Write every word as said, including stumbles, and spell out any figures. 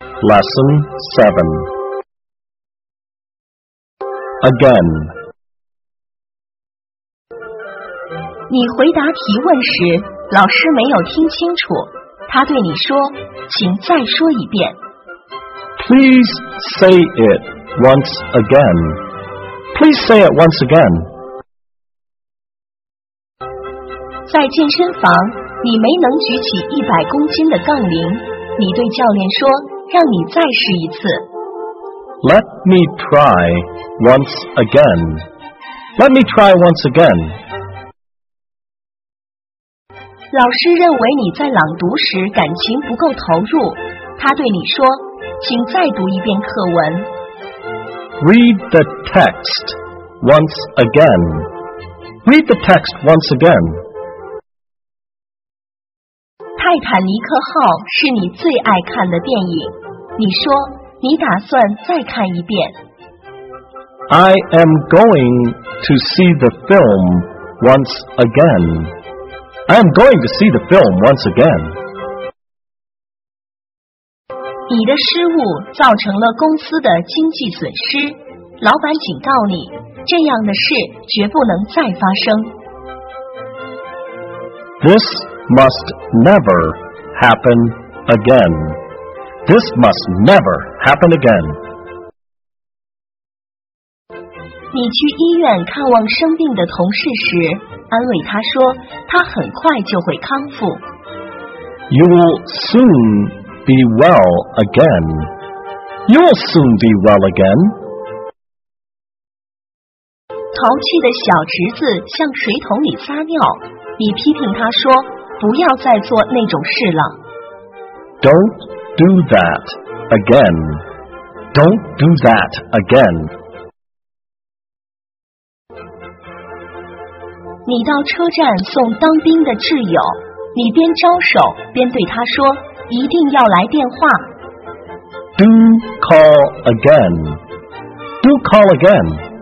Lesson seven. Again. 你回答提问时，老师没有听清楚，他对你说，请再说一遍。 Please say it once again. Please say it once again. 在健身房，你没能举起一百公斤的杠铃，你对教练说，让你再试一次。 Let me try once again. Let me try once again. 老师认为你在朗读时感情不够投入，他对你说，请再读一遍课文。 Read the text once again. Read the text once again. 泰坦尼克号是你最爱看的电影，你说你打算再看一遍。 I am going to see the film once again. I am going to see the film once again. 你的失误造成了公司的经济损失，老板警告你，这样的事绝不能再发生。 This must never happen again. This must never happen again. 你去医院看望生病的同事时，安慰他说，他很快就会康复。 You will soon be well again. You will soon be well again. 淘气的小侄子向水桶里撒尿，你批评他说，不要再做那种事了。 Don't do that again. Don't do that again. 你到车站送当兵的挚友，你边招手边对他说，一定要来电话。 Do call again. Do call again.